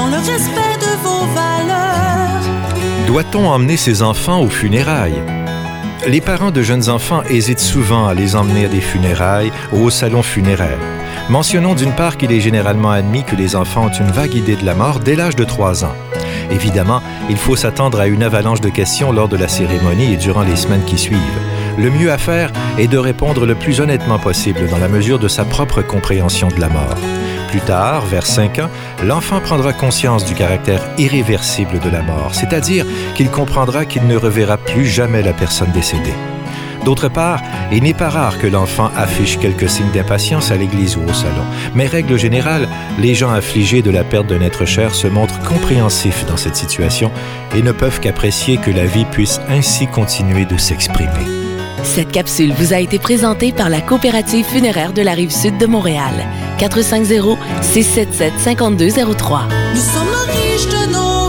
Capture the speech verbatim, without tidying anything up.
dans le respect de vos valeurs. Doit-on emmener ses enfants aux funérailles? Les parents de jeunes enfants hésitent souvent à les emmener à des funérailles ou au salon funéraire. Mentionnons d'une part qu'il est généralement admis que les enfants ont une vague idée de la mort dès l'âge de trois ans. Évidemment, il faut s'attendre à une avalanche de questions lors de la cérémonie et durant les semaines qui suivent. Le mieux à faire est de répondre le plus honnêtement possible dans la mesure de sa propre compréhension de la mort. Plus tard, vers cinq ans, l'enfant prendra conscience du caractère irréversible de la mort, c'est-à-dire qu'il comprendra qu'il ne reverra plus jamais la personne décédée. D'autre part, il n'est pas rare que l'enfant affiche quelques signes d'impatience à l'église ou au salon. Mais règle générale, les gens affligés de la perte d'un être cher se montrent compréhensifs dans cette situation et ne peuvent qu'apprécier que la vie puisse ainsi continuer de s'exprimer. Cette capsule vous a été présentée par la Coopérative funéraire de la Rive-Sud de Montréal. quatre cinq zéro, six sept sept, cinq deux zéro trois. Nous sommes riches de nos